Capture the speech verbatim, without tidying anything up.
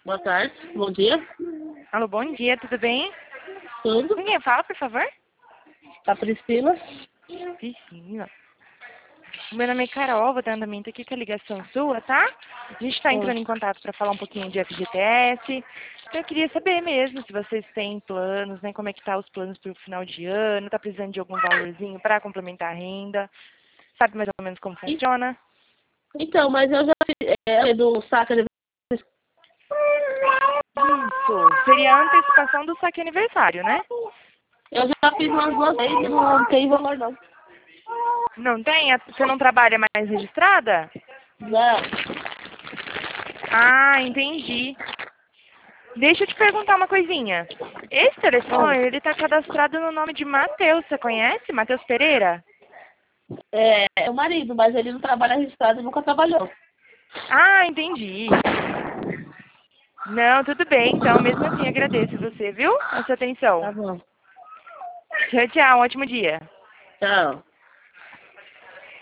Boa tarde, bom dia. Alô, bom dia, tudo bem? Tudo? Quem fala, por favor? A Priscila? Priscila. Meu nome é Carol, vou dar andamento aqui com a ligação sua, tá? A gente está entrando em contato para falar um pouquinho de F G T S. Então, eu queria saber mesmo se vocês têm planos, né? Como é que tá os planos para o final de ano, tá precisando de algum valorzinho para complementar a renda? Sabe mais ou menos como funciona? Então, mas eu já fiz é, do saco de... Isso, seria a antecipação do saque aniversário, né? Eu já fiz umas duas vezes e não tem valor não. Não tem? Você não trabalha mais registrada? Não. Ah, entendi. Deixa eu te perguntar uma coisinha. Esse telefone, ele tá cadastrado no nome de Matheus, você conhece? Matheus Pereira? É, é o marido, mas ele não trabalha registrado e nunca trabalhou. Ah, entendi. Não, tudo bem, então, mesmo assim, agradeço você, viu? A sua atenção. Tá bom. Tchau, tchau, um ótimo dia. Tchau.